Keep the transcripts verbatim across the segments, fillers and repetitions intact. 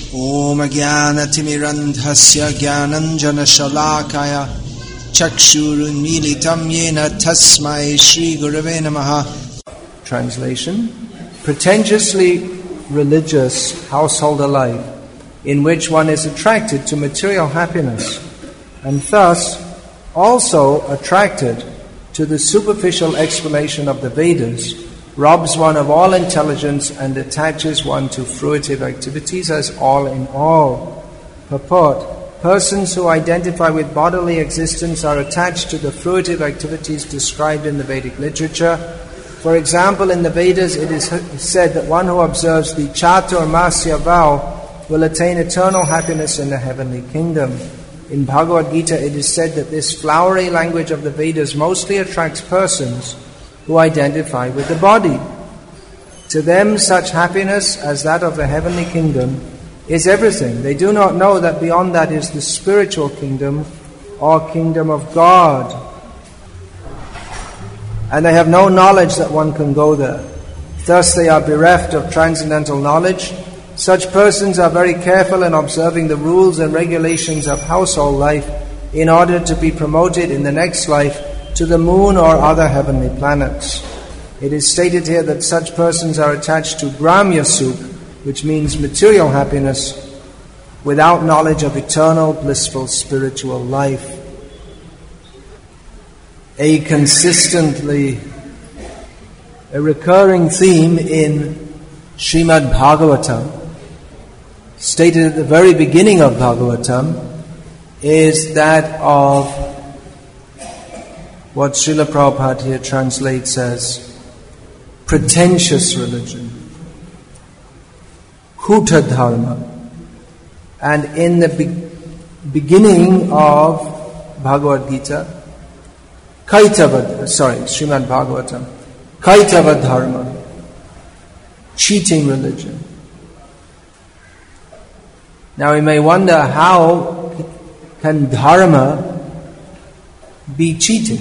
Om Jnanatimirandhasya Jnananjanashalakaya Chakshurunmilitam Yena Tasmai Shri Gurave Namaha. Translation: pretentiously religious householder life in which one is attracted to material happiness and thus also attracted to the superficial explanation of the Vedas robs one of all intelligence and attaches one to fruitive activities as all in all. Purport: persons who identify with bodily existence are attached to the fruitive activities described in the Vedic literature. For example, in the Vedas it is said that one who observes the Chaturmasya vow will attain eternal happiness in the heavenly kingdom. In Bhagavad Gita it is said that this flowery language of the Vedas mostly attracts persons who identify with the body. To them such happiness as that of the heavenly kingdom is everything. They do not know that beyond that is the spiritual kingdom or kingdom of God. And they have no knowledge that one can go there. Thus they are bereft of transcendental knowledge. Such persons are very careful in observing the rules and regulations of household life in order to be promoted in the next life to the moon or other heavenly planets. It is stated here that such persons are attached to Gramya Sukh, which means material happiness, without knowledge of eternal, blissful, spiritual life. A consistently, a recurring theme in Srimad Bhagavatam, stated at the very beginning of Bhagavatam, is that of what Srila Prabhupada here translates as pretentious religion, Kuta Dharma. And in the be- beginning of Bhagavad Gita, Kaitava, sorry, Srimad Bhagavatam, Kaitava Dharma, cheating religion. Now we may wonder, how can dharma be cheating?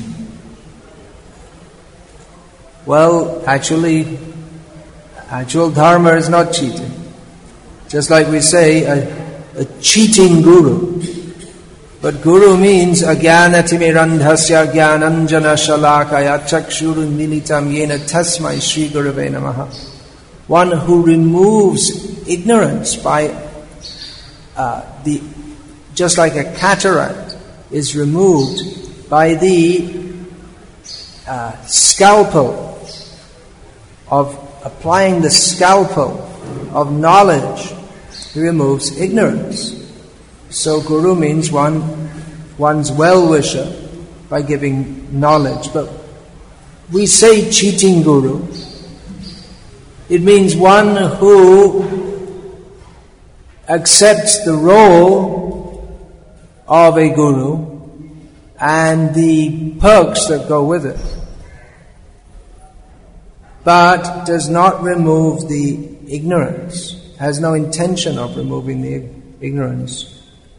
Well, actually, actual dharma is not cheating. Just like we say, a, a cheating guru. But guru means Ajnanatimirandhasya Jnananjana Shalakaya Chakshurun Militam Yena Tasmai Shri Gurave Namaha. One who removes ignorance by uh, the, just like a cataract is removed by the uh, scalpel of applying the scalpel of knowledge. He removes ignorance. So guru means one, one's well-wisher by giving knowledge. But we say cheating guru. It means one who accepts the role of a guru and the perks that go with it, but does not remove the ignorance, has no intention of removing the ignorance.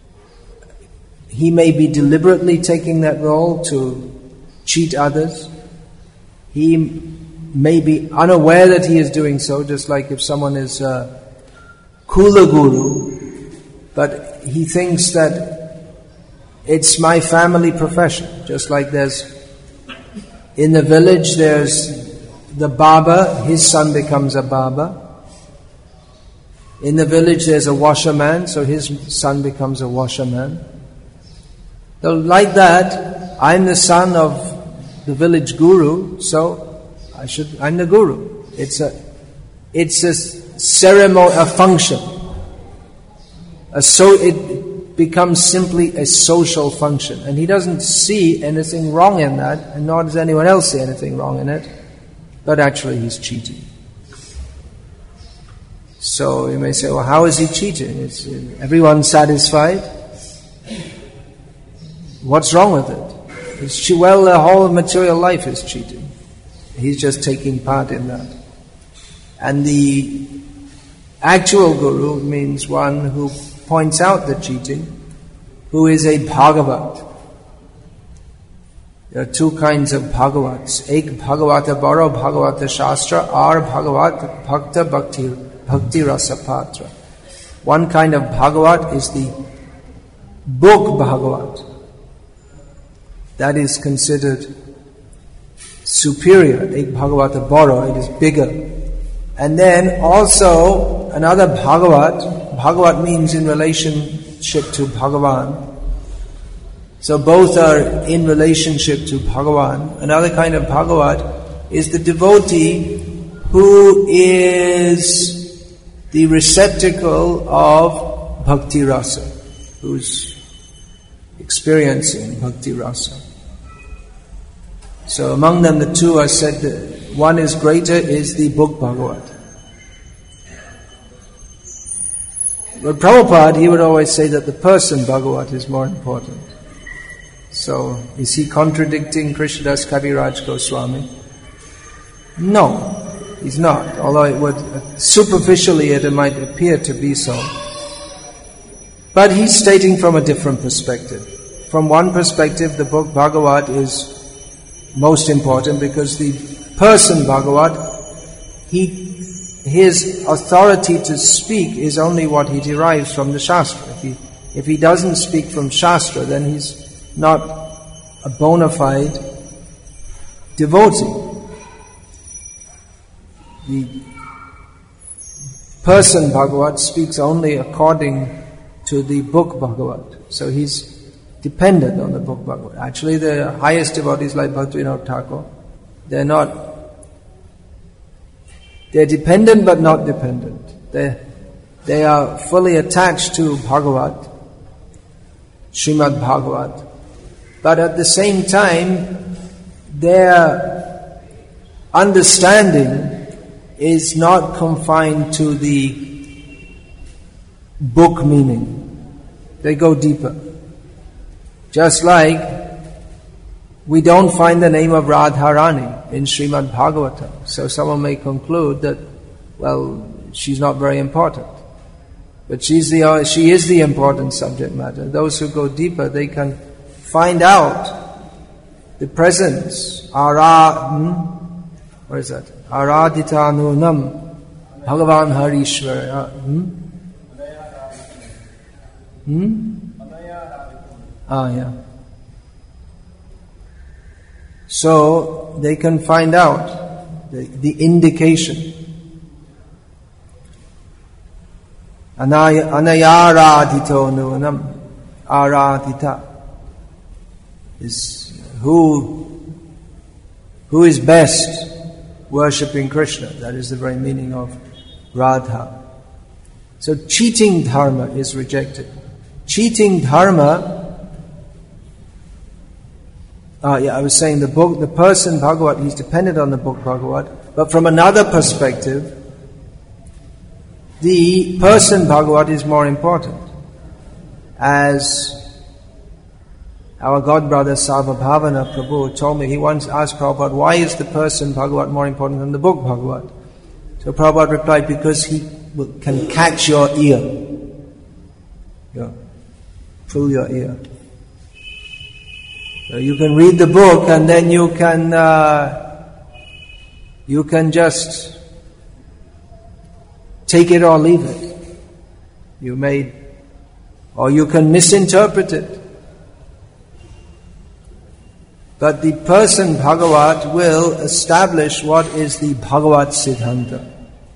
He may be deliberately taking that role to cheat others. He may be unaware that he is doing so, just like if someone is a Kula Guru, but he thinks that it's my family profession. Just like there's, in the village there's the Baba, his son becomes a Baba. In the village there's a washerman, so his son becomes a washerman. So like that, I'm the son of the village guru, so I should, I'm the guru. It's a, it's a ceremony, a function. A so, it becomes simply a social function. And he doesn't see anything wrong in that, and nor does anyone else see anything wrong in it. But actually he's cheating. So you may say, well, how is he cheating? Is everyone satisfied? What's wrong with it? It's, well, the whole material life is cheating. He's just taking part in that. And the actual guru means one who points out the cheating, who is a Bhagavat. There are two kinds of Bhagavats. Ek Bhagavata Baro Bhagavata Shastra, Ar Bhagavat Bhakta Bhakti, Bhakti Rasa Patra. One kind of Bhagavat is the book Bhagavat. That is considered superior. Ek Bhagavata Boro, it is bigger. And then also another Bhagavat. Bhagavat means in relationship to Bhagavan. So both are in relationship to Bhagavan. Another kind of Bhagavat is the devotee who is the receptacle of Bhakti Rasa, who's experiencing Bhakti Rasa. So among them the two are said that one is greater is the book Bhagavat. But Prabhupada, he would always say that the person Bhagavat is more important. So, is he contradicting Krishnadas Kaviraj Goswami? No, he's not. Although it would, superficially it might appear to be so. But he's stating from a different perspective. From one perspective, the book Bhagavat is most important because the person Bhagavat, he, his authority to speak is only what he derives from the Shastra. If he, if he doesn't speak from Shastra, then he's not a bona fide devotee. The person Bhagavat speaks only according to the book Bhagavat. So he's dependent on the book Bhagavat. Actually, the highest devotees like Bhaktivinoda Thakur, they're not, they're dependent but not dependent. They they are fully attached to Bhagavat, Srimad Bhagavat. But at the same time, their understanding is not confined to the book meaning. They go deeper. Just like we don't find the name of Radharani in Srimad Bhagavatam. So someone may conclude that, well, she's not very important. But she's the, she is the important subject matter. Those who go deeper, they can find out the presence, ara, hmm? What is that? Aradita nunam, Bhagavan Harishwara. Hmm? Hmm? Ah, yeah. So they can find out the, the indication. Anayaradito nunam, aradita. Is who who is best worshipping Krishna. That is the very meaning of Radha. So cheating dharma is rejected. Cheating dharma, uh, yeah, I was saying the book, the person Bhagavat, he's dependent on the book Bhagavat, but from another perspective, the person Bhagavat is more important. As our godbrother Sarvabhavana Prabhu told me, he once asked Prabhupada, why is the person Bhagavat more important than the book Bhagavat? So Prabhupada replied, because he can catch your ear. Yeah. Pull your ear. So you can read the book and then you can, uh, you can just take it or leave it. You may, or you can misinterpret it. But the person Bhagavat will establish what is the Bhagavat Siddhanta.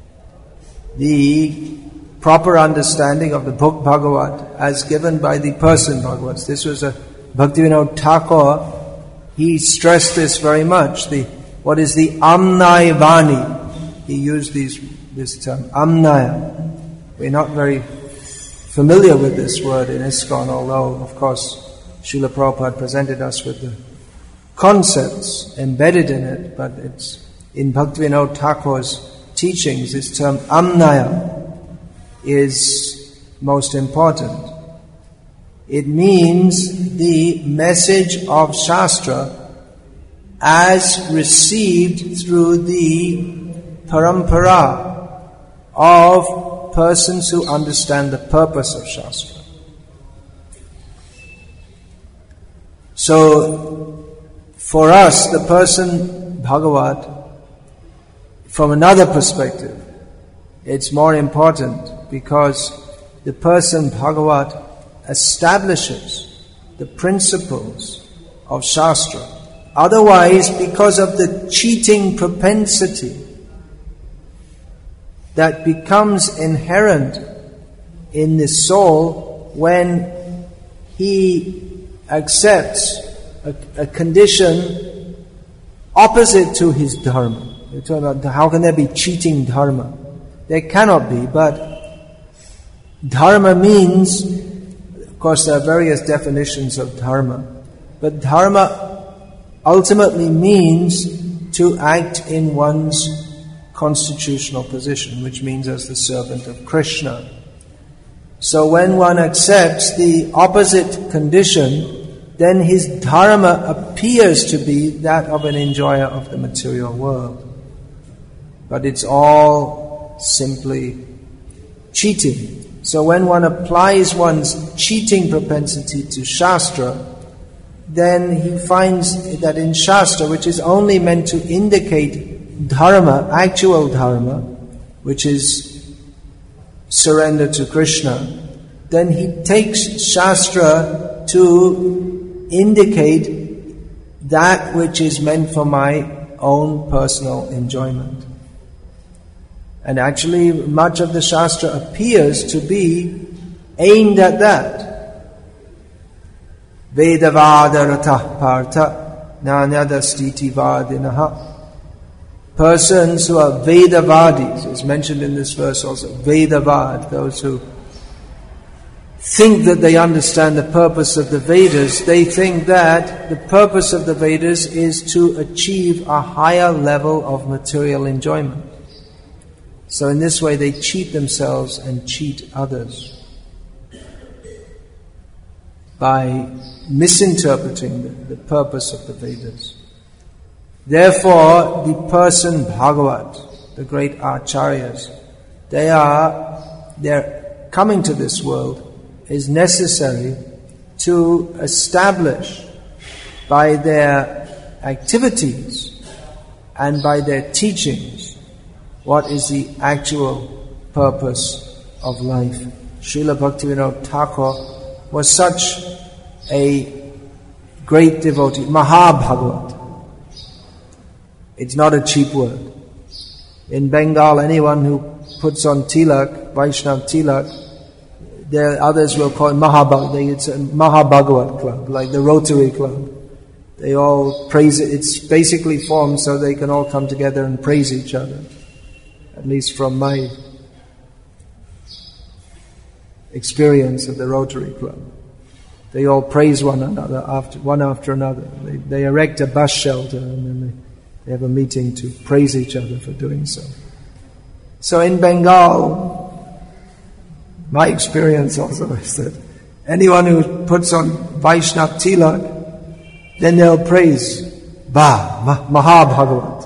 The proper understanding of the book Bhagavat as given by the person Bhagavat. This was a Bhaktivinoda Thakur. He stressed this very much. The what is the Amnaya Vani? He used these this term, Amnaya. We're not very familiar with this word in ISKCON, although of course Srila Prabhupada presented us with the concepts embedded in it, but it's in Bhaktivinoda Thakur's teachings, this term Amnaya is most important. It means the message of Shastra as received through the parampara of persons who understand the purpose of Shastra. So, for us, the person Bhagavat, from another perspective, it's more important because the person Bhagavat establishes the principles of Shastra. Otherwise, because of the cheating propensity that becomes inherent in the soul when he accepts a, a condition opposite to his dharma. You're talking about how can there be cheating dharma? There cannot be, but dharma means, of course there are various definitions of dharma, but dharma ultimately means to act in one's constitutional position, which means as the servant of Krishna. So when one accepts the opposite condition, then his dharma appears to be that of an enjoyer of the material world. But it's all simply cheating. So when one applies one's cheating propensity to Shastra, then he finds that in Shastra, which is only meant to indicate dharma, actual dharma, which is surrender to Krishna, then he takes Shastra to indicate that which is meant for my own personal enjoyment. And actually, much of the Shastra appears to be aimed at that. Vedavada ratah partha nanyadastiti vadinaha. Persons who are Vedavadis, is mentioned in this verse also, Vedavad, those who think that they understand the purpose of the Vedas, they think that the purpose of the Vedas is to achieve a higher level of material enjoyment. So in this way they cheat themselves and cheat others by misinterpreting the, the purpose of the Vedas. Therefore, the person Bhagavat, the great acharyas, they are, their coming to this world is necessary to establish by their activities and by their teachings what is the actual purpose of life. Srila Bhaktivinoda Thakur was such a great devotee, Mahabhagavat. It's not a cheap word. In Bengal, anyone who puts on tilak, Vaishnav tilak, there others will call it Mahabhagavat. It's a Mahabhagavat club, like the Rotary Club. They all praise it. It's basically formed so they can all come together and praise each other. At least from my experience of the Rotary Club. They all praise one another, after one after another. They, they erect a bus shelter and then they, they have a meeting to praise each other for doing so. So in Bengal, my experience also is that anyone who puts on Vaishnav tilak, then they'll praise Ba, Mahabhagavat,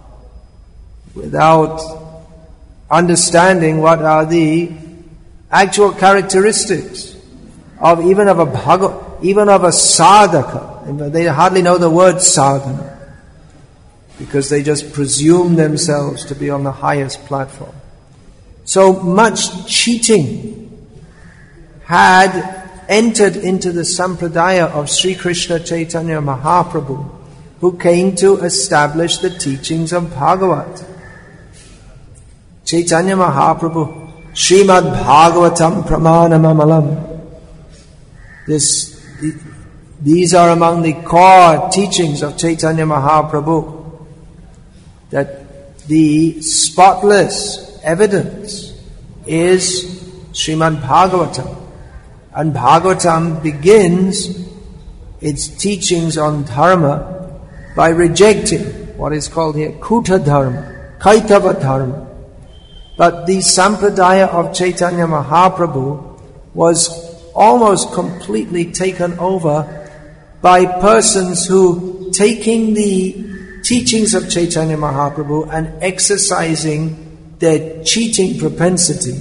without understanding what are the actual characteristics of even of a bhagav, even of a sadhaka. They hardly know the word sadhana because they just presume themselves to be on the highest platform. So much cheating had entered into the sampradaya of Sri Krishna Chaitanya Mahaprabhu, who came to establish the teachings of Bhagavat. Chaitanya Mahaprabhu, Srimad Bhagavatam Pramanamamalam. This, these are among the core teachings of Chaitanya Mahaprabhu, that the spotless evidence is Srimad Bhagavatam. And Bhagavatam begins its teachings on dharma by rejecting what is called here Kuta Dharma, Kaitava Dharma. But the sampradaya of Chaitanya Mahaprabhu was almost completely taken over by persons who, taking the teachings of Chaitanya Mahaprabhu and exercising their cheating propensity,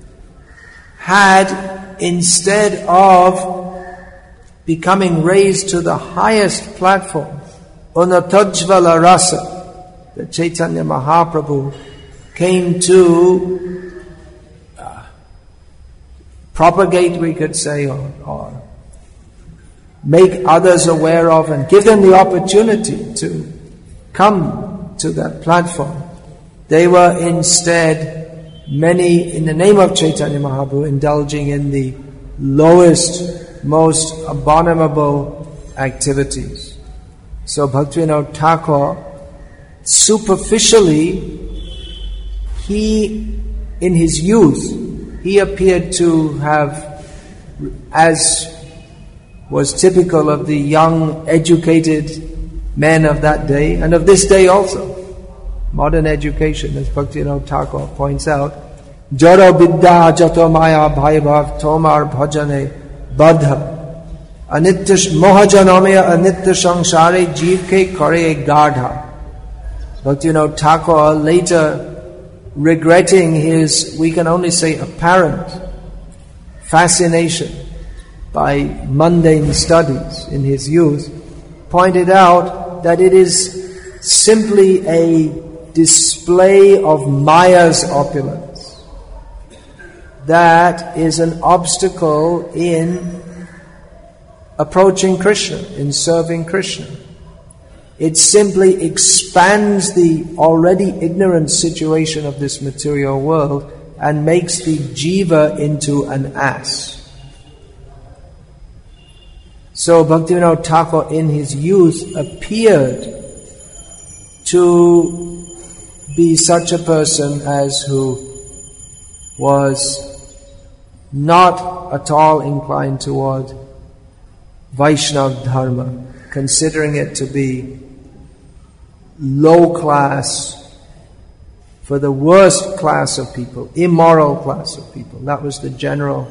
had, instead of becoming raised to the highest platform, Unatajvala Rasa, that Chaitanya Mahaprabhu came to uh, propagate, we could say, or, or make others aware of and give them the opportunity to come to that platform. They were instead, many, in the name of Chaitanya Mahaprabhu, indulging in the lowest, most abominable activities. So Bhaktivinoda Thakur, superficially, he, in his youth, he appeared to have, as was typical of the young, educated men of that day, and of this day also. Modern education, as Bhaktivinoda Thakur points out, Jaro Vidya Jato Maya Bhaibhav Tomar Bhajane Badha Anitya Mohajanamaya Anitya Samsare Jeev Ke Kare Gadha. Bhaktivinoda Thakur, later regretting his, we can only say apparent, fascination by mundane studies in his youth, pointed out that it is simply a display of Maya's opulence that is an obstacle in approaching Krishna, in serving Krishna. It simply expands the already ignorant situation of this material world and makes the jiva into an ass. So Bhaktivinoda Thakur in his youth appeared to be such a person as who was not at all inclined toward Vaishnava Dharma, considering it to be low class, for the worst class of people, immoral class of people. That was the general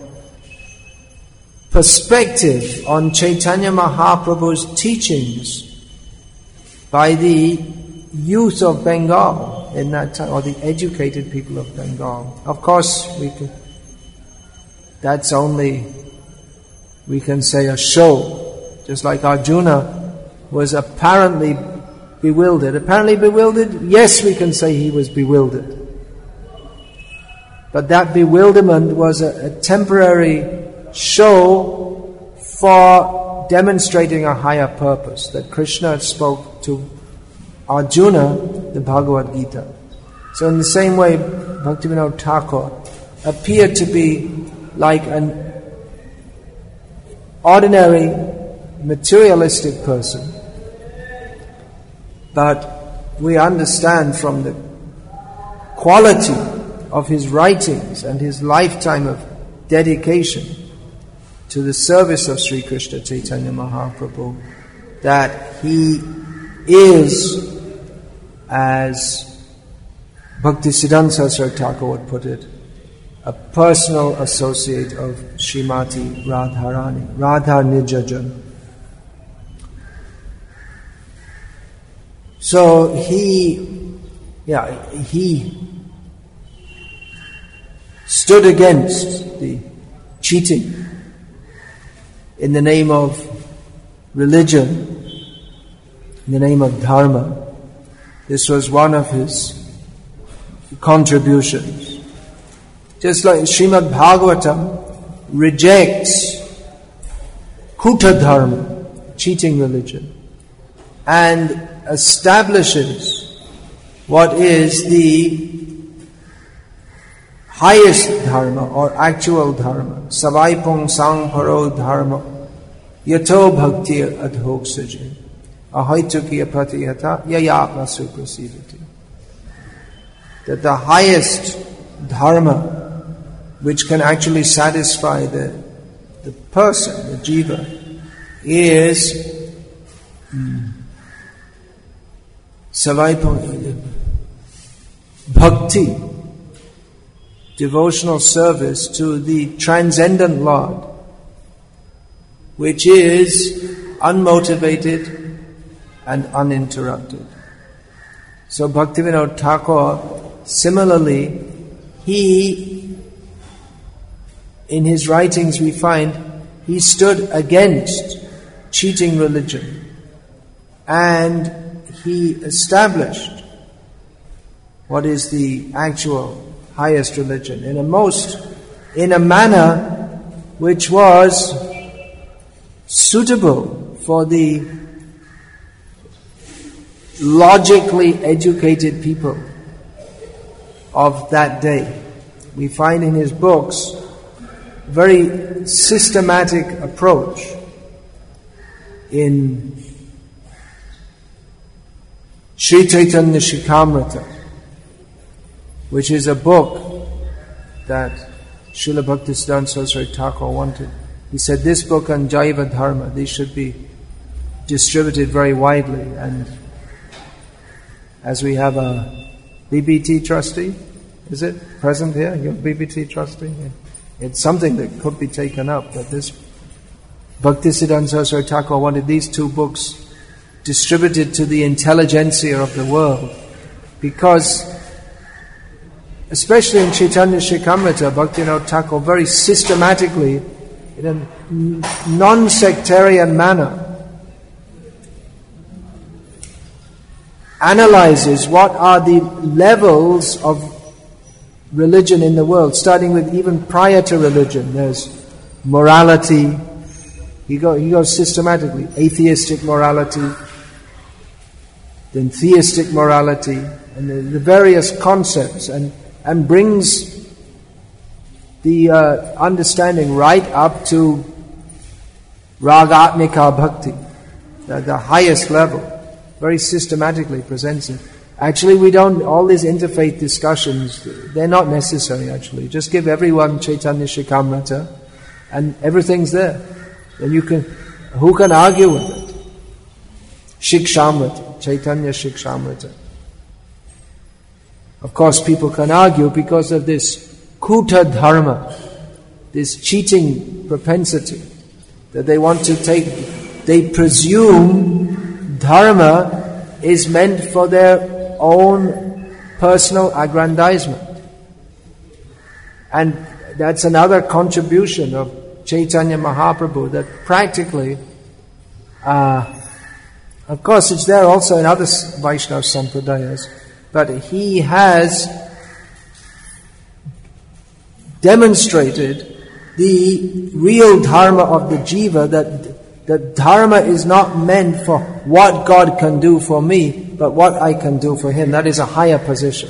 perspective on Chaitanya Mahaprabhu's teachings by the youth of Bengal in that time, or the educated people of Bengal. Of course, we can, that's only, we can say, a show. Just like Arjuna was apparently bewildered. Apparently bewildered? Yes, we can say he was bewildered. But that bewilderment was a, a temporary show for demonstrating a higher purpose, that Krishna spoke to Arjuna the Bhagavad Gita. So in the same way, Bhaktivinoda Thakur appeared to be like an ordinary materialistic person, but we understand from the quality of his writings and his lifetime of dedication to the service of Sri Krishna Chaitanya Mahaprabhu that he is, as Bhaktisiddhanta Saraswati Thakur would put it, a personal associate of Srimati Radharani, Radha Nijajan. So he, yeah, he stood against the cheating in the name of religion, in the name of dharma. This was one of his contributions. Just like Srimad Bhagavatam rejects Kuta dharma, cheating religion, and establishes what is the highest dharma or actual dharma, Savaipung Sangparo dharma, Yato Bhaktir Adhok Sajin, Ahoitukiya Pratiyata Yayapa Suprasidati. That the highest dharma which can actually satisfy the, the person, the jiva, is mm, Savaipung Bhakti, devotional service to the transcendent Lord, which is unmotivated and uninterrupted. So Bhaktivinoda Thakur, similarly, he, in his writings we find, he stood against cheating religion, and he established what is the actual highest religion in a most, in a manner which was suitable for the logically educated people of that day. We find in his books a very systematic approach in Sri Chaitanya Shikamrita, which is a book that Srila Bhaktisiddhanta Saraswati Thakur wanted. He said this book on Jaiva Dharma, these should be distributed very widely. And as we have a B B T trustee, is it present here? You're a B B T trustee? It's something that could be taken up, but this Bhaktisiddhanta Saraswati Thakur wanted these two books distributed to the intelligentsia of the world, because especially in Chaitanya Shikamrita, Bhaktivinoda Thakur very systematically, in a non-sectarian manner, analyzes what are the levels of religion in the world, starting with even prior to religion. There's morality. He, go, he goes systematically. Atheistic morality, then theistic morality, and the, the various concepts, and, and brings the uh, understanding right up to Ragatmika Bhakti, the, the highest level. Very systematically presents it. Actually, we don't, all these interfaith discussions, they're not necessary actually. Just give everyone Chaitanya Shikamrita and everything's there. Then you can, who can argue with it? Shikshamrita, Chaitanya Shikshamrita. Of course, people can argue because of this kuta dharma, this cheating propensity, that they want to take, they presume dharma is meant for their own personal aggrandizement. And that's another contribution of Chaitanya Mahaprabhu, that practically, uh, of course it's there also in other Vaishnava Sampradayas, but he has demonstrated the real dharma of the jiva, that that dharma is not meant for what God can do for me, but what I can do for Him. That is a higher position.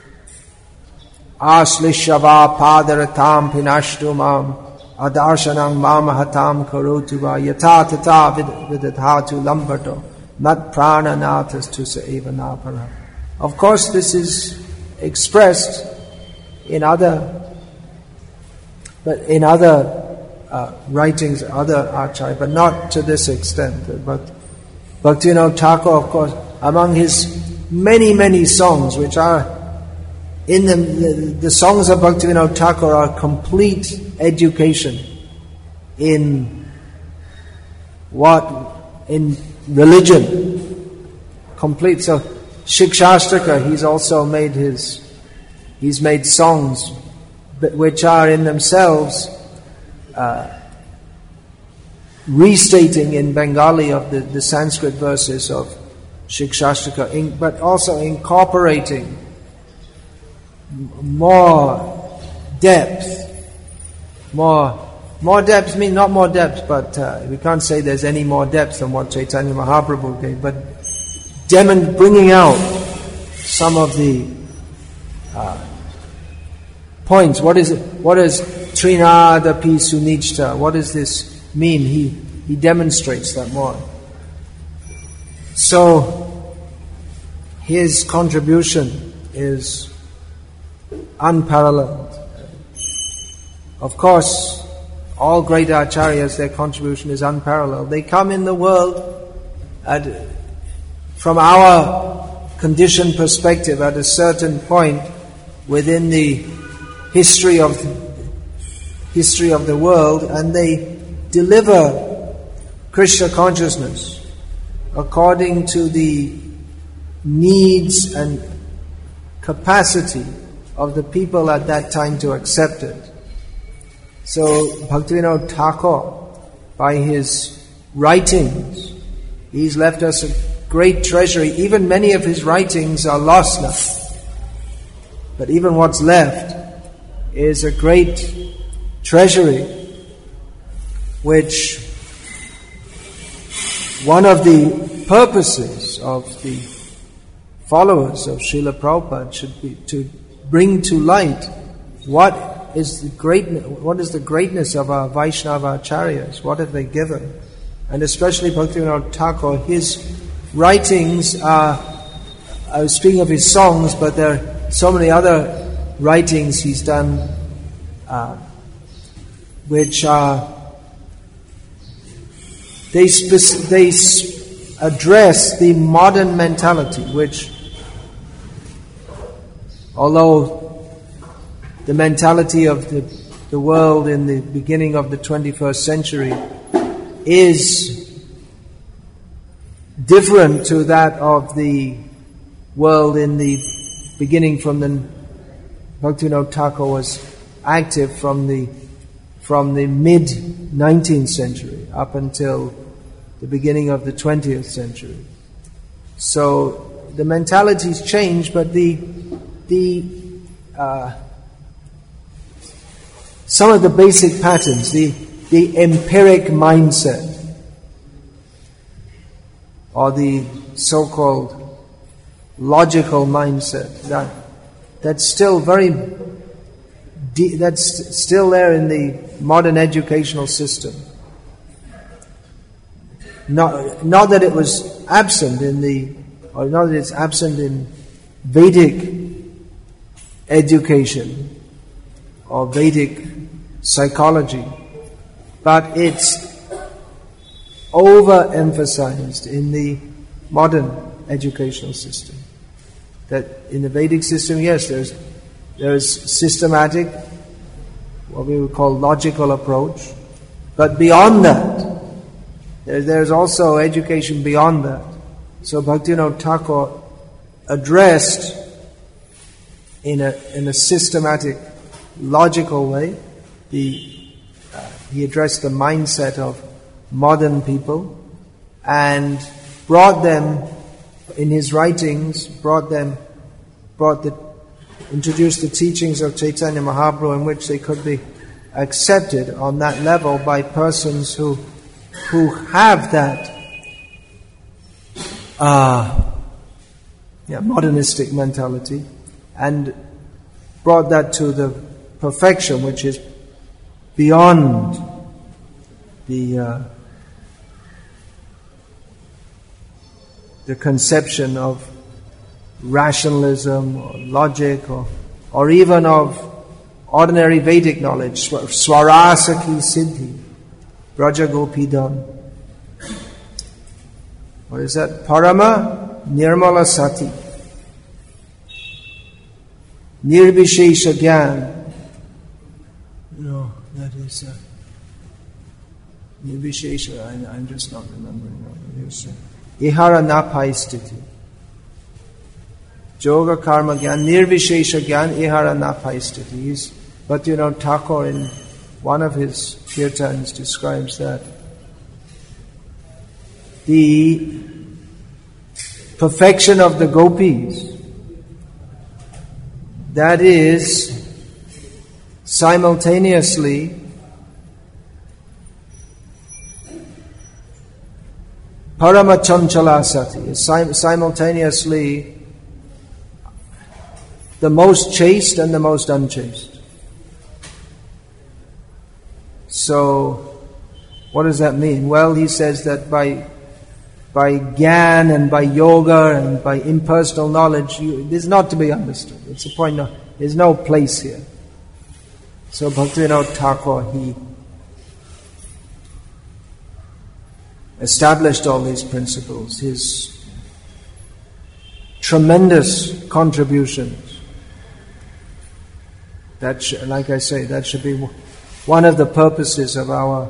Aslishava padaratam pinashtumam adarshanam mamahatam karotuva yata tata vidadhatu lambato mat prananatas tusa eva napara. Of course, this is expressed in other, but in other uh, writings, other acharya, but not to this extent. But Bhaktivinoda Thakur, of course, among his many, many songs, which are in the, the, the songs of Bhaktivinoda Thakur are complete education in what, in religion, complete. So Shikshashtaka, he's also made his, he's made songs which are in themselves uh, restating in Bengali of the, the Sanskrit verses of Shikshashtaka, in, but also incorporating more depth, more more depth means not more depth, but uh, we can't say there's any more depth than what Chaitanya Mahaprabhu gave, but demon bringing out some of the uh, points. What is it? What is Trinadapi Sunichta? What does this mean? He he demonstrates that more. So his contribution is unparalleled. Of course, all great acharyas, their contribution is unparalleled. They come in the world at, from our conditioned perspective, at a certain point within the history of history of the world, and they deliver Krishna consciousness according to the needs and capacity of the people at that time to accept it. So Bhaktivinoda Thakur, by his writings, he's left us a great treasury. Even many of his writings are lost now, but even what's left is a great treasury which one of the purposes of the followers of Srila Prabhupada should be to bring to light what is the great, what is the greatness of our Vaishnava acharyas, what have they given. And especially Bhaktivinoda Thakur, his writings are, I was speaking of his songs, but there are so many other writings he's done uh, which are, they, spec- they address the modern mentality, which, although the mentality of the, the world in the beginning of the twenty-first century is different to that of the world in the beginning from the Bhaktivinoda Thakur was active from the from the mid nineteenth century up until the beginning of the twentieth century. So the mentalities change, but the the uh, some of the basic patterns, the the empiric mindset, or the so-called logical mindset, that that's still very de- that's still there in the modern educational system. Not not that it was absent in the, or not that it's absent in Vedic education or Vedic psychology, but it's overemphasized in the modern educational system. That in the Vedic system, yes, there's there's systematic, what we would call logical approach, but beyond that, there, there's also education beyond that. So Bhaktivinoda Thakur addressed in a in a systematic, logical way, the uh, he addressed the mindset of modern people and brought them in his writings, brought them, brought the, introduced the teachings of Chaitanya Mahaprabhu in which they could be accepted on that level by persons who who have that uh, yeah, modernistic mentality, and brought that to the perfection which is beyond the uh, the conception of rationalism or logic or or even of ordinary Vedic knowledge. Swarasaki Siddhi, Brajagopidam. What is that? Parama Nirmala Sati, Nirvishesha Gyan. No, that is uh, Nirvishesha. I, I'm just not remembering what it is. Ihara Napai Sthiti. Yoga Karma Gyan, Nirvishesha Gyan, Ihara Napai Sthiti. He's, but you know, Thakur in one of his kirtans describes that the perfection of the gopis, that is simultaneously Paramachanchalasati, is sim- simultaneously the most chaste and the most unchaste. So, what does that mean? Well, he says that by by gyan and by yoga and by impersonal knowledge, you, it is not to be understood. It's a point. Of, there's no place here. So Bhaktivinoda Thakur, he established all these principles. His tremendous contributions. That, sh- like I say, that should be one of the purposes of our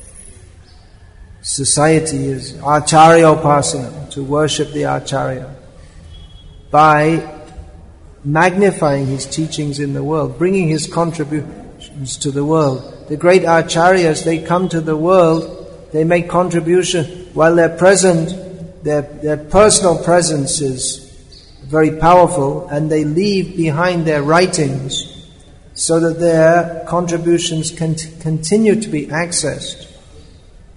society, is Acharya Upasana, to worship the Acharya by magnifying his teachings in the world, bringing his contributions to the world. The great Acharyas, they come to the world, they make contribution while they're present. Their, their personal presence is very powerful, and they leave behind their writings so that their contributions can t- continue to be accessed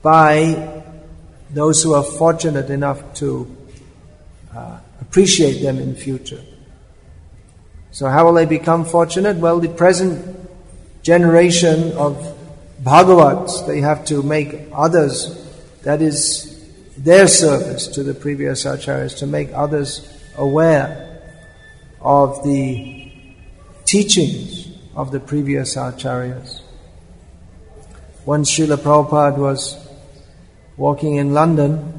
by those who are fortunate enough to uh, appreciate them in future. So how will they become fortunate? Well, the present generation of Bhagavats, they have to make others, that is their service to the previous acharyas, to make others aware of the teachings of the previous acharyas. Once Srila Prabhupada was walking in London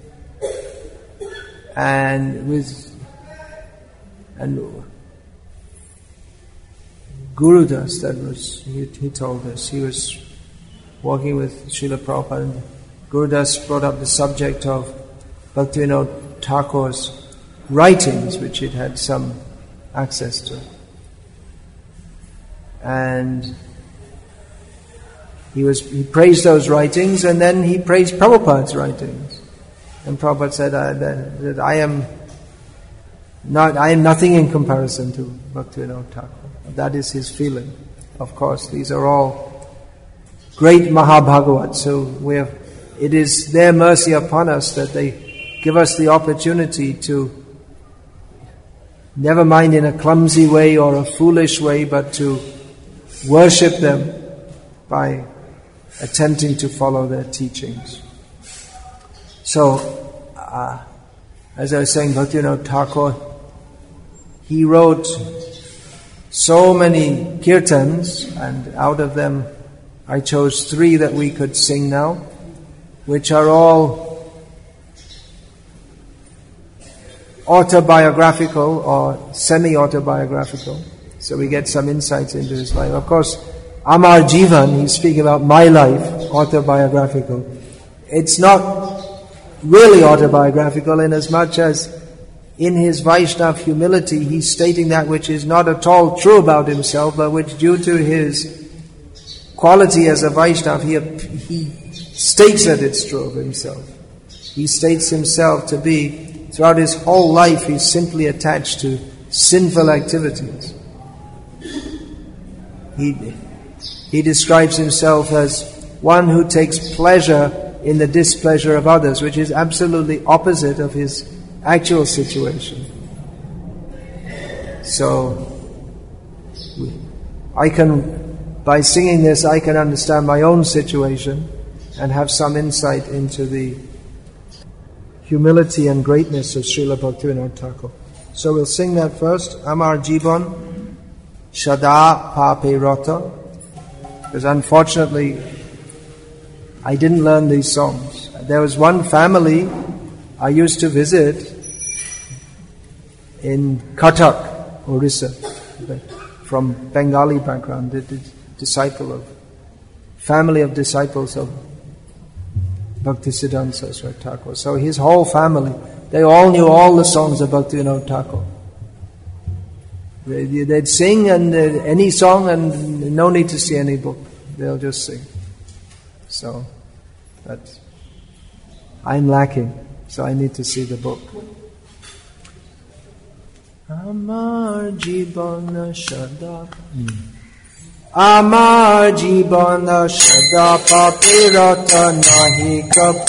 and with and Gurudas, that was he, he told us, he was walking with Srila Prabhupada, and Gurudas brought up the subject of Bhaktivinoda Thakur's writings, which he'd had some access to. And he was he praised those writings, and then he praised Prabhupada's writings. And Prabhupada said uh, that, that I am not I am nothing in comparison to Bhaktivinoda Thakur. That is his feeling. Of course, these are all great Mahabhagavats, so we have, it is their mercy upon us that they give us the opportunity to, never mind in a clumsy way or a foolish way, but to worship them by attempting to follow their teachings. So, uh, as I was saying, Bhaktivinoda Thakur, he wrote so many kirtans, and out of them I chose three that we could sing now, which are all autobiographical or semi-autobiographical. So we get some insights into his life. Of course, Amar Jivan, he's speaking about my life, autobiographical. It's not really autobiographical in as much as in his Vaishnava humility, he's stating that which is not at all true about himself, but which due to his quality as a Vaishnava, he, he states that it's true of himself. He states himself to be, throughout his whole life, he's simply attached to sinful activities. He, he describes himself as one who takes pleasure in the displeasure of others, which is absolutely opposite of his actual situation. So, I can, by singing this, I can understand my own situation and have some insight into the humility and greatness of Srila Bhaktivinoda Thakur. So we'll sing that first. Amar Jiban Shada Pape Rata. Because unfortunately, I didn't learn these songs. There was one family I used to visit in Cuttack, Orissa, from Bengali background, the, the disciple of, family of disciples of Bhaktisiddhanta Saraswati Thakur. So his whole family, they all knew all the songs of Bhaktivinoda Thakur. They, they'd sing and uh, any song, and no need to see any book. They'll just sing. So, but I'm lacking. So I need to see the book. Amar Jibana Shada Amar Jibana Shada Papirata Nahi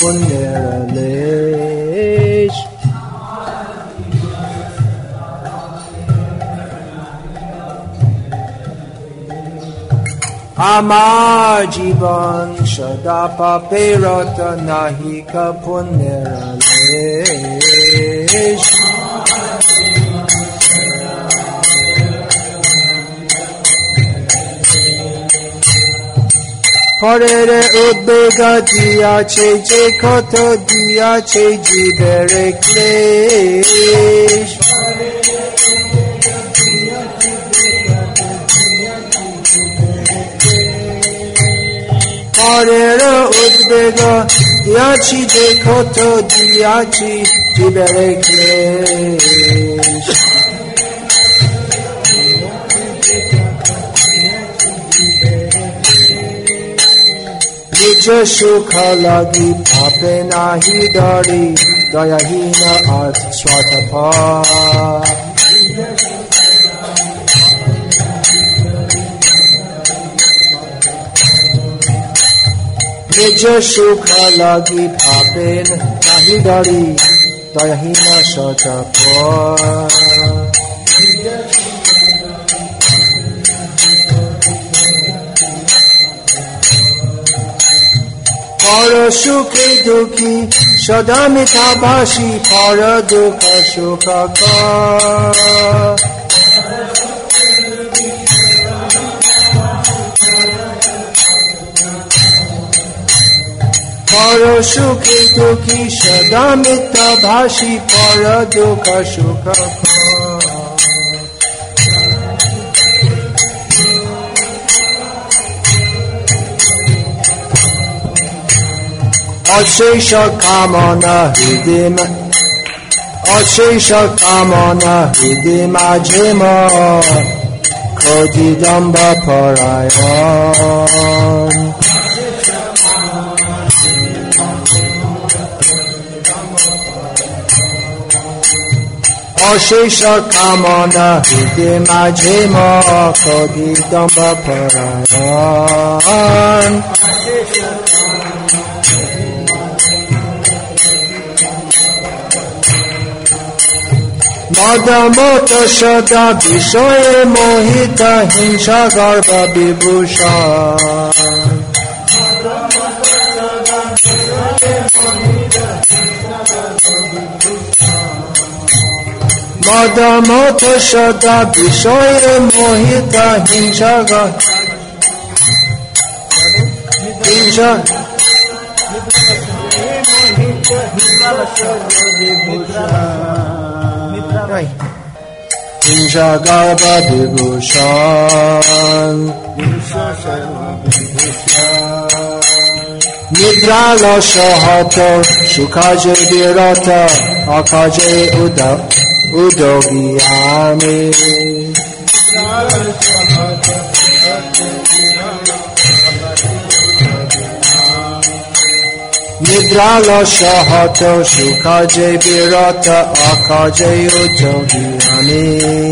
Kapunyaralesh Amar Jiban Shada Papirata Nahi Kapunyaralesh Parere udbega diyache je koto diyache jibere klesh Parere udbega diyache je koto diyache jibere klesh Nija shukha lagi pape nahi dari dayahina at swatapa নিজ সুখ লাগি ভাবেন নাহি ডরি দয়াহীন সচপর পর সুখে দুঃখী সদা মিথ্যাভাষী পর দুঃখ সুখ পর সুখে দুঃখী সদা মিথ্যাভাষী পর দুঃখ সুখ অশেষ কামনা হৃদয় অশেষ কামনা হৃদয় মাঝে খোঁজি দম্ভ পরায়ণ অশেষ কামনা হৃদয় মাঝে খোঁজি দম্ভ পরায়ণ মদমত সদা বিষয়ে মোহিত হিংসা গর্ব বিভূষণ মদমত সদা বিষয়ে মোহিত হিংসা গর্ব হিংসা হিংসা গর্ব বিভূষণ নিদ্রালস হত সুখাজে বিরত অকাজে উদ্যোগী আমি নিদ্রালস হত সুখাজে বিরত অকাজে উদ্যোগী আমি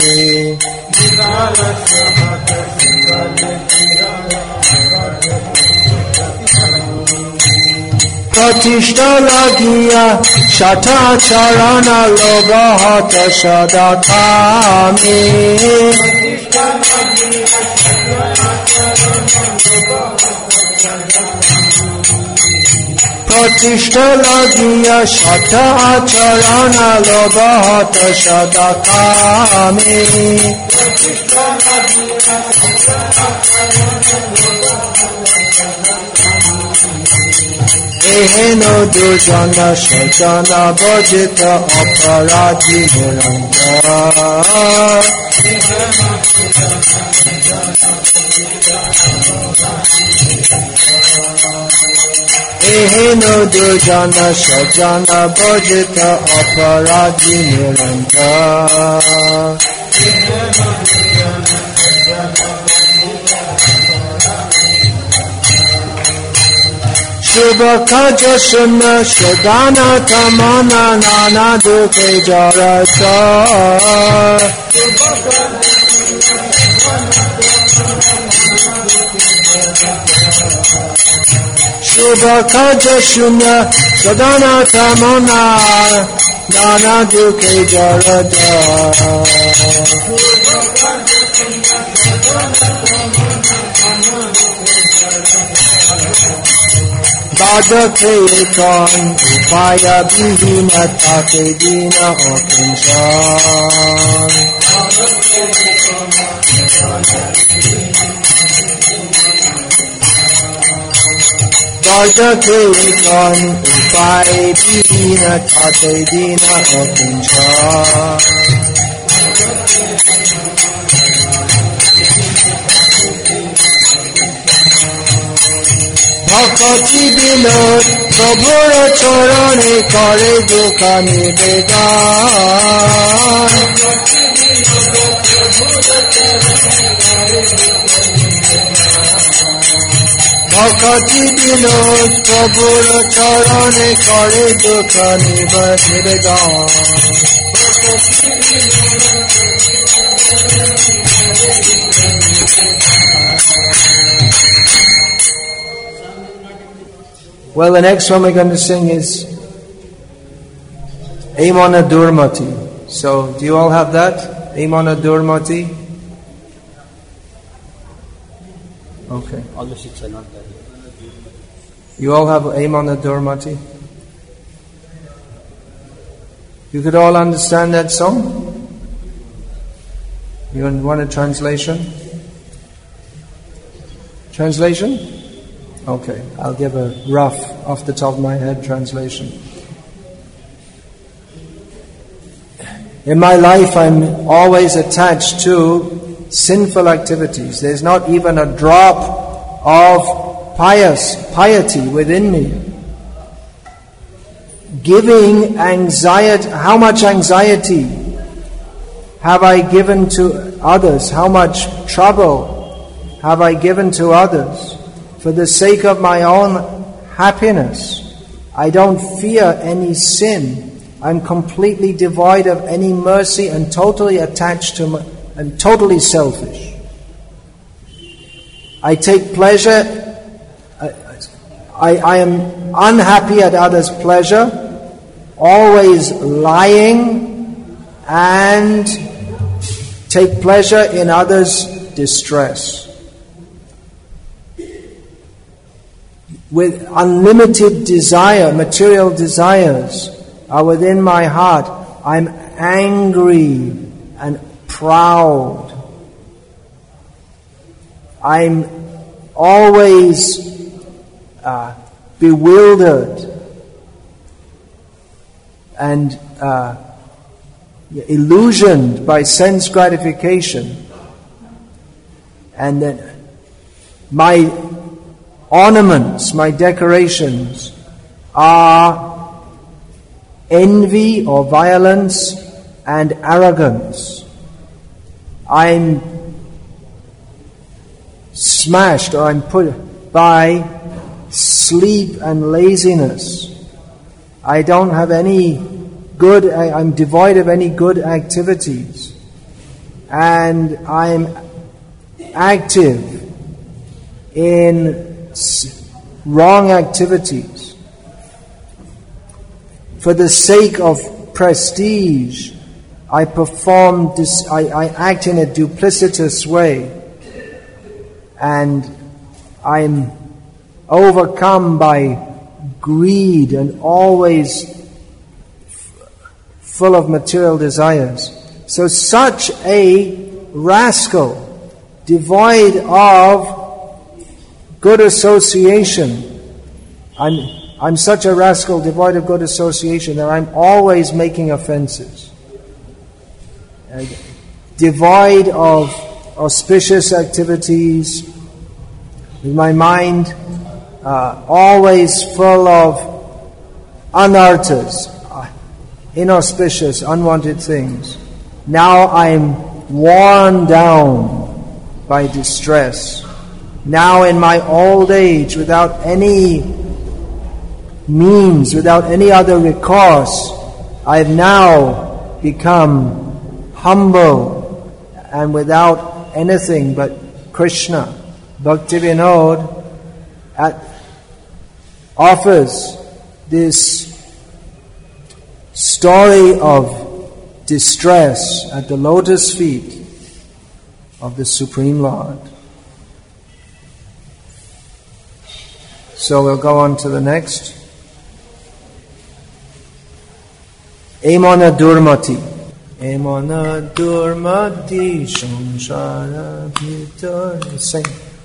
প্রতিষ্ঠা লাগিয়া ষাঠা চরণ লোভ হত সদা কামে প্রতিষ্ঠা লাগিয়া ষাঠা চরণ লোভ হত সদা কামে এহেন দুজন সজন বজিত অপরাধী নিরন্তর এহেন দুজন সজন বজিত অপরাধী নিরন্তর শুভ কাজ শূন্য সদানা তমনা নানা দুঃখে জড়ত শুভ কাজ শূন্য সদানা তমনা নানা দুঃখে জড়ত বাদকে কন উপায় বিহীন তাকে দিন অকিঞ্চন বাদকে কন উপায় বিহীন তাকে দিন অকিঞ্চন ভক্তি বিনোদ প্রভুর চরণে করে দুঃখ নিবেদন ভক্তি বিনোদ প্রভুর চরণে করে দুঃখ নিবেদন Well, the next one we're going to sing is Emana Durmati. So, do you all have that? Emana Durmati? Okay. All the six are not there. You all have Emana Durmati? You could all understand that song? You want a translation? Translation? Okay, I'll give a rough, off the top of my head translation. In my life, I'm always attached to sinful activities. There's not even a drop of pious piety within me. Giving anxiety, how much anxiety have I given to others? How much trouble have I given to others? For the sake of my own happiness, I don't fear any sin. I'm completely devoid of any mercy and totally attached to my, and totally selfish. I take pleasure, I, I am unhappy at others' pleasure, always lying, and take pleasure in others' distress. With unlimited desire, material desires are within my heart. I'm angry and proud. I'm always uh, bewildered and uh, illusioned by sense gratification. And then my ornaments, my decorations are envy or violence and arrogance. I'm smashed or I'm put by sleep and laziness. I don't have any good, I, I'm devoid of any good activities. And I'm active in wrong activities. For the sake of prestige, I perform, dis- I, I act in a duplicitous way. And I'm overcome by greed and always f- full of material desires. So such a rascal, devoid of good association. I'm, I'm such a rascal, devoid of good association, that I'm always making offenses. Uh, devoid of auspicious activities, with my mind uh, always full of anarthas, uh, inauspicious, unwanted things. Now I'm worn down by distress. Now in my old age, without any means, without any other recourse, I've now become humble and without anything but Krishna. Bhaktivinoda at, offers this story of distress at the lotus feet of the Supreme Lord. So we'll go on to the next. Emana Durmati. Emana Durmati Samsara Bhitar. Sing.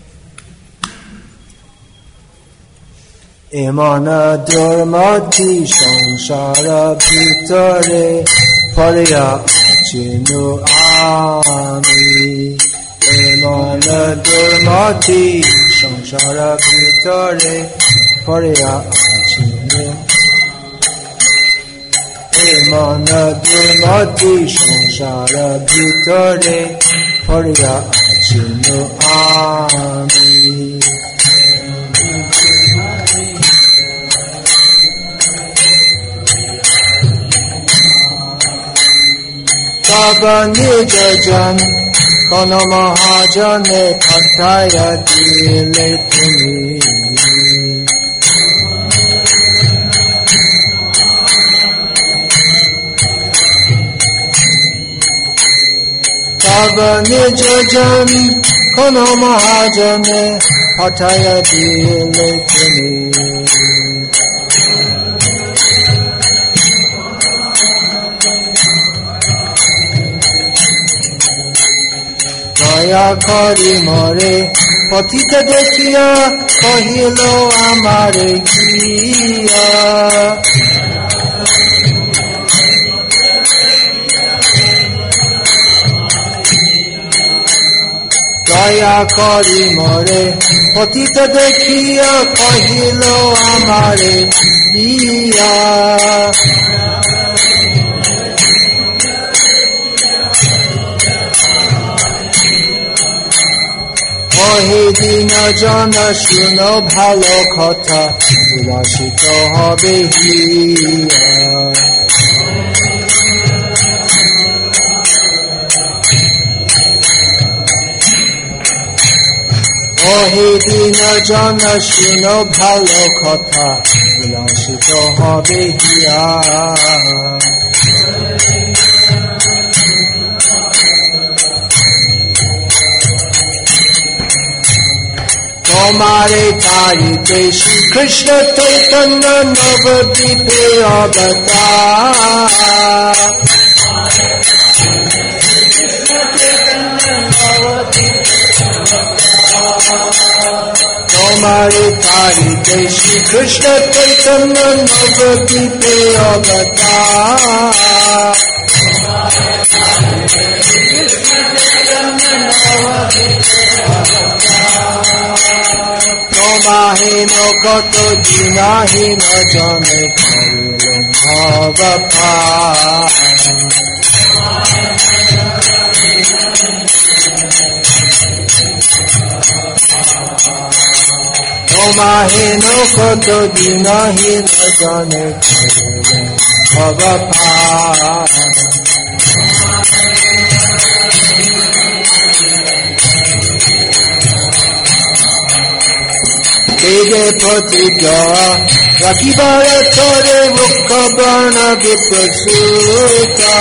Emana Durmati Samsara Bhitare Parya Chinu Ami. Emana Durmati Samsara Bhitare Parya Chinu. Emana Durmati Samsara Bhitare Parya Chinu Ami. Baba Nijajan Kono Mahajane Pataya Dile Tumi তব নিজ জন কোন মহাজনে পাঠাইয়া দিলে তুমি। দয়া করি মরে পথিত দেখিয়া কহিল আমারে গিয়া। দয়া করি মরে পতিত দেখিয়া কহিল আমারে গিয়া। ওহে দিন জন শুনো ভালো কথা, উল্লাসিত হবে হিয়া। ওহে দিন জন শুনো ভালো কথা, উল্লাসিত হবে হিয়া। তোমারে তারিতে শ্রীকৃষ্ণ চৈতন্য নবদ্বীপে অবতার। তোমারে তারিতে শ্রীকৃষ্ণ চৈতন্য নবদ্বীপে অবতার। তোমাহীন কত দিনাহীন জনে করিলেন ভবপার। তোমাহীন কত দিনাহীন জনে করিলেন ভবপার। বেদে প্রতিজ্ঞা রাখিবার তরে মুখ বর্ণ বিপ্রসূতা।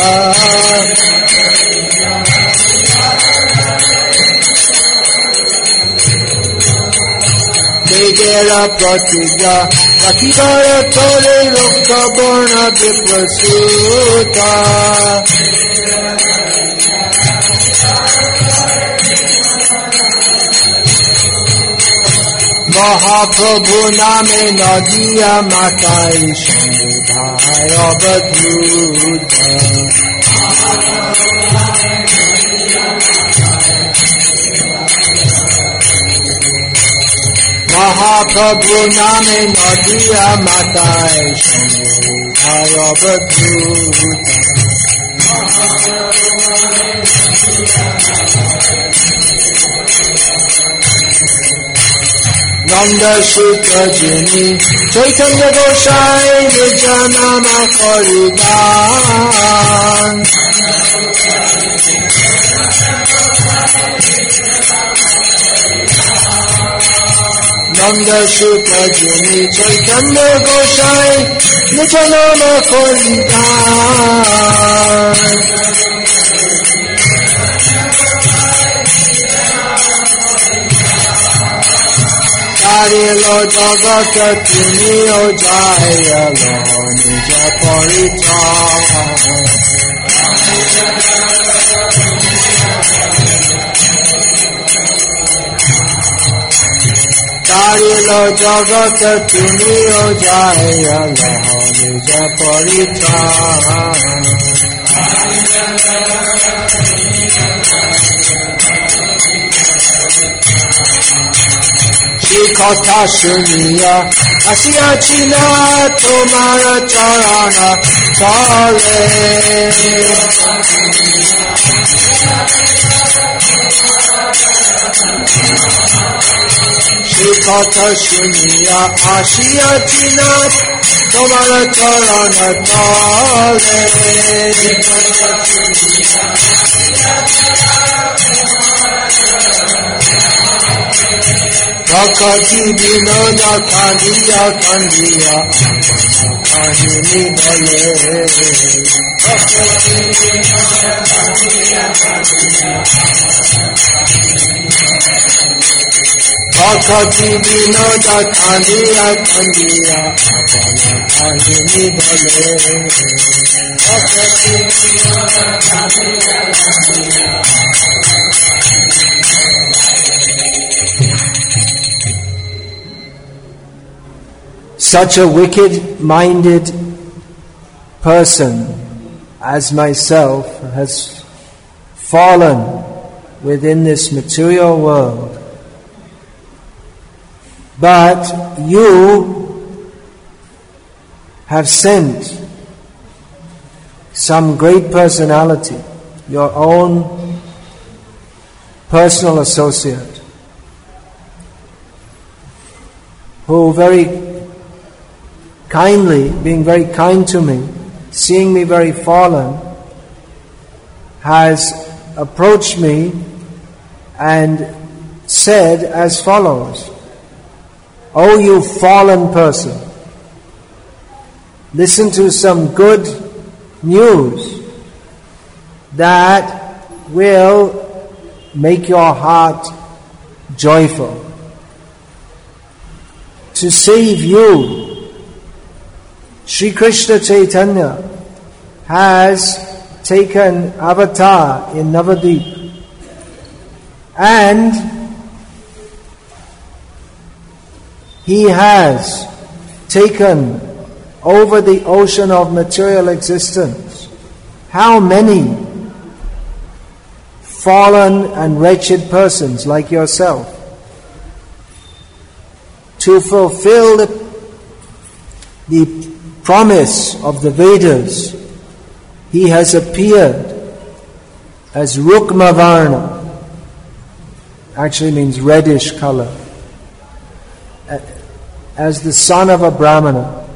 বেদের প্রতিজ্ঞা রাখিবার তরে মুখ বর্ণ বিপ্রসূতা। মহাপ্রভু নামে নদিয়া মাতাই সমুদায় অবধূত। মহাপ্রভু নামে নদিয়া মাতাই সমুদায় অবধূত। নন্দ সুত যিনি চৈতন্য গোসাই নিজ নাম করিদান। নন্দ সুত যিনি চৈতন্য গোসাই নিজ নাম করিদান। তারিল জগত তুমিও যাইল নিজ পরিচয়। তারিল জগত তুমিও যাইল নিজ পরিচয়। কথা শুনিয়া আসিয়াছি না তোমার চরণ তলে। সে কথা শুনিয়া আসিয়াছি না তোমার চরণ তলে। ভক্তি বিনোদ কাঁদিয়া কাঁদিয়া kahini bole Bhakti vinoda kandiya kandiya apana kahini bole Bhakti vinoda kandiya kandiya Such a wicked-minded person as myself has fallen within this material world. But you have sent some great personality, your own personal associate, who very kindly, being very kind to me, seeing me very fallen, has approached me and said as follows, "Oh, you fallen person, listen to some good news that will make your heart joyful. To save you, Sri Krishna Chaitanya has taken avatar in Navadvip, and he has taken over the ocean of material existence how many fallen and wretched persons like yourself to fulfill the, the promise of the Vedas. He has appeared as Rukmavarna, actually means reddish color, as the son of a Brahmana,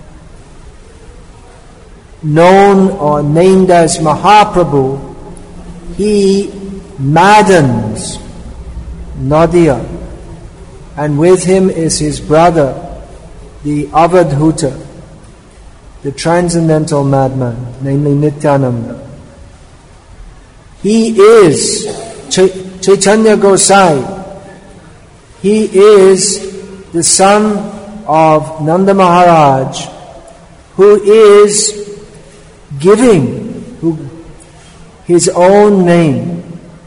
known or named as Mahaprabhu. He maddens Nadia, and with him is his brother, the Avadhuta, the transcendental madman, namely Nityananda. He is Ch- Chaitanya Gosai. He is the son of Nanda Maharaj, who is giving who, his own name.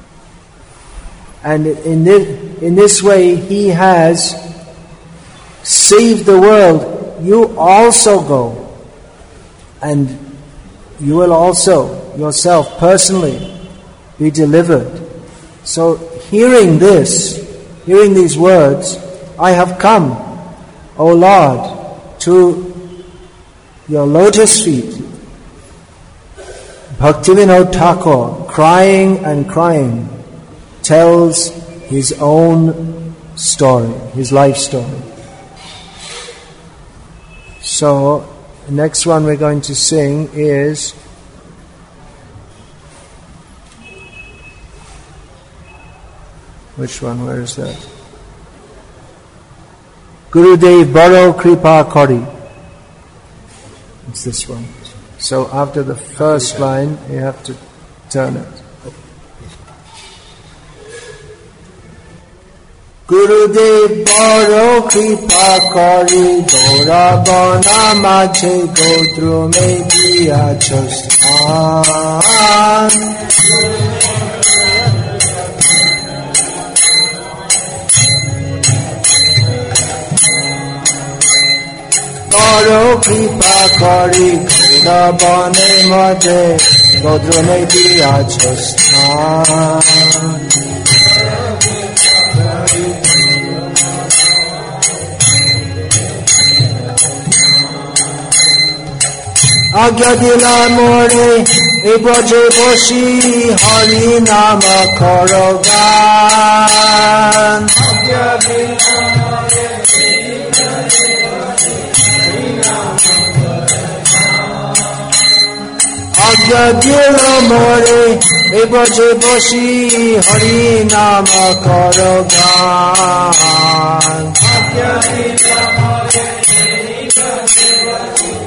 And in this, in this way, he has saved the world. You also go. And you will also yourself personally be delivered. So hearing this, hearing these words, I have come, O Lord, to your lotus feet. Bhaktivinoda Thakur, crying and crying, tells his own story, his life story. So, the next one we're going to sing is which one? Where is that? Gurudev Baro Kripa Kari. It's this one. So after the first line, you have to turn it. Gurudev Baro Kripa Kari Gora Gona Mache Godru Me Diya Chostan Baro Kripa Kari Gora Bane Mache Godru Me Diya Chostan Agya dila more e braje boshi hari nama karo gan Agya dila more Agya dila more e braje boshi hari nama karo gan Agya dila more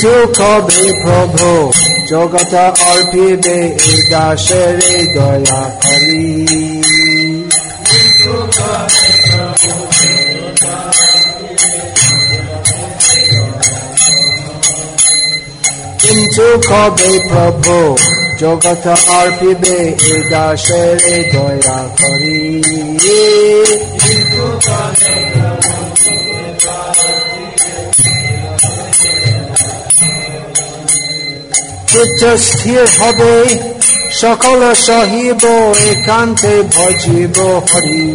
কিন্তু কবে প্রভু জগত অর্পিবে এই দাসের দয়া করি। কিন্তু কবে প্রভু জগত অর্পিবে এই দাসের দয়া করি। চিত্ত স্থির হবে সকল সহিব একান্তে ভজিব হরি।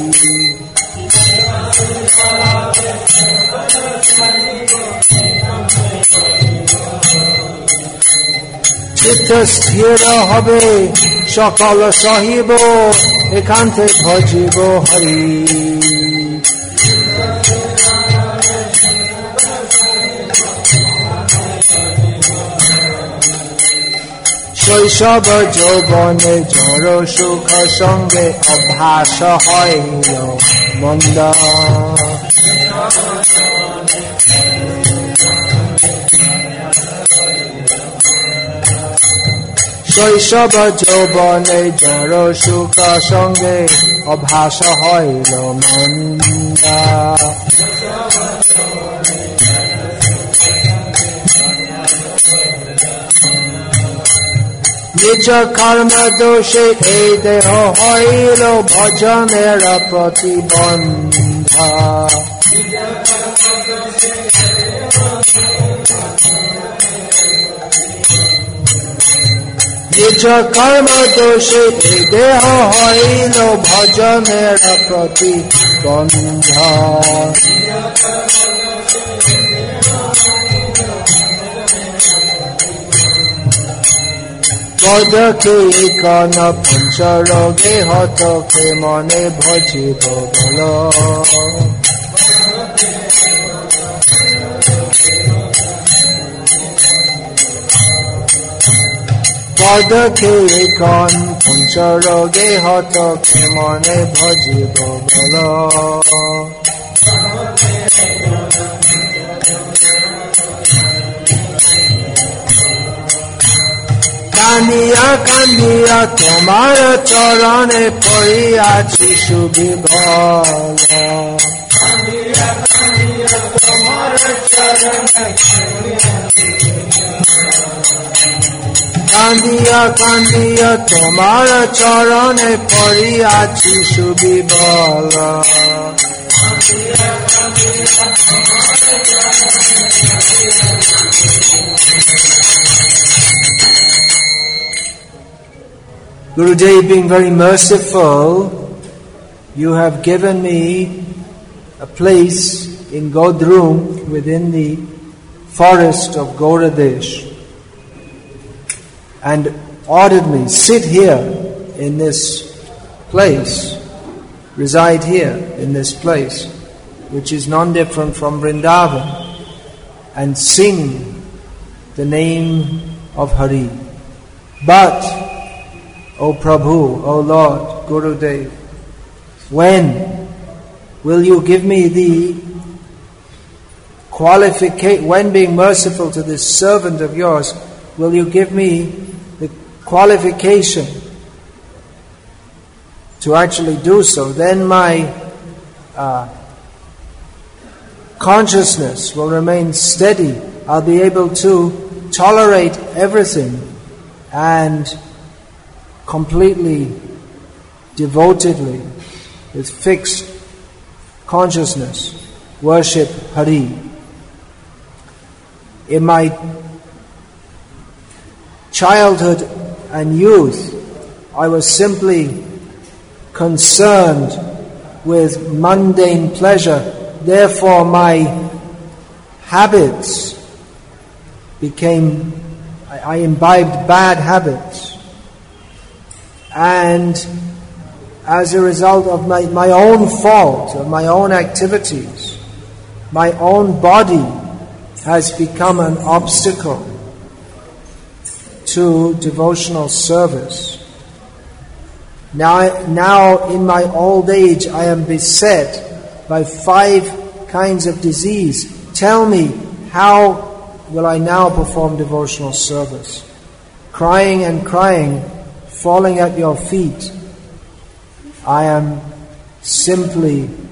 চিত্ত স্থির হবে সকল সহিব একান্তে ভজিব হরি। শৈশব যৌবনে জড় সুখ সঙ্গে অভ্যাস হইল মন্দ। শৈশব যৌবনে জড় সুখ সঙ্গে অভ্যাস হইল মন্দ। নিজ কর্ম দোষে এই দেহ হইল ভজনের প্রতিবন্ধ। নিজ কর্ম দোষে এই দেহ হইল ভজনের প্রতিবন্ধ। পদকে কন পঞ্চরোগে হতকে মনে ভজিব বল। পদকে কন পঞ্চরোগে হতকে মনে ভজিব বল। কান্দিয়া কান্দিয়া তোমার চরণে পড়িয়াছি সুবিবল। কান্দিয়া কান্দিয়া তোমার চরণে পড়িয়াছি সুবিবল। Gurudev, being very merciful, you have given me a place in Godrum within the forest of Gauradesh and ordered me, sit here in this place, reside here in this place, which is non-different from Vrindavan, and sing the name of Hari. But O Prabhu, O Lord, Gurudev, when will you give me the qualification, when being merciful to this servant of yours, will you give me the qualification to actually do so? Then my uh, consciousness will remain steady. I'll be able to tolerate everything and completely, devotedly, with fixed consciousness, worship Hari. In my childhood and youth, I was simply concerned with mundane pleasure. Therefore, my habits became, I, I imbibed bad habits. And as a result of my, my own fault, of my own activities, my own body has become an obstacle to devotional service. Now, now in my old age, I am beset by five kinds of disease. Tell me, how will I now perform devotional service? Crying and crying, falling at your feet, I am simply